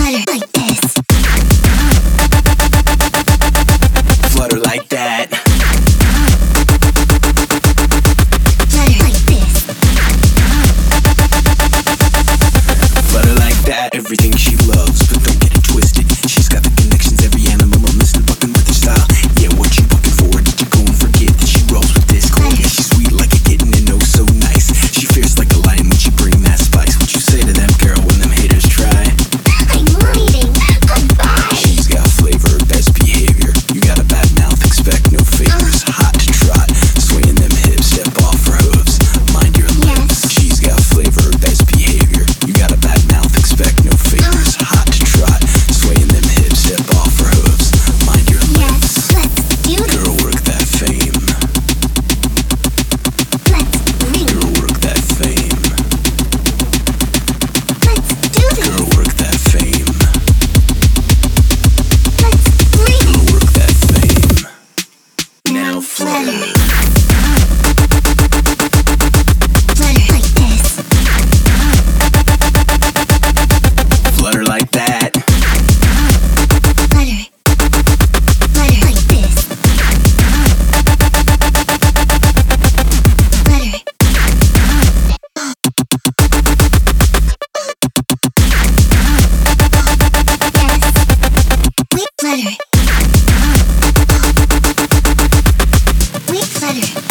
Flutter like this. Flutter like that. Flutter like this. Flutter like that. Everything she loves, but don't get it twisted. She's got the connections, every animal I'm missing, fucking with her style. Yeah, what you fucking for? Did you go and forget that she rolls with this cold? Yeah, she's sweet like a kitten and oh so nice. She fierce like a lion when she bring that spice. What you say to them, girl, when them haters try? I'm leaving. Goodbye. She's got flavor, best behavior. You got a bad mouth, expect no favors. Hot to trot, swaying them hips, step off her hooves. Mind your lips. Yes. She's got flavor, best behavior. You got a bad mouth, expect no favors. Hot to trot, swaying them hips, step off her hooves. Mind your lips. Yes, let's do this. Girl, work that fame. Let's ring. Girl, work that fame. Let's do this. Girl, work that fame. Let's ring. Girl, work that fame. Now flutter. Flutter like this. Flutter like that. Flutter. Flutter like this. Flutter. Yes. We flutter. We flutter.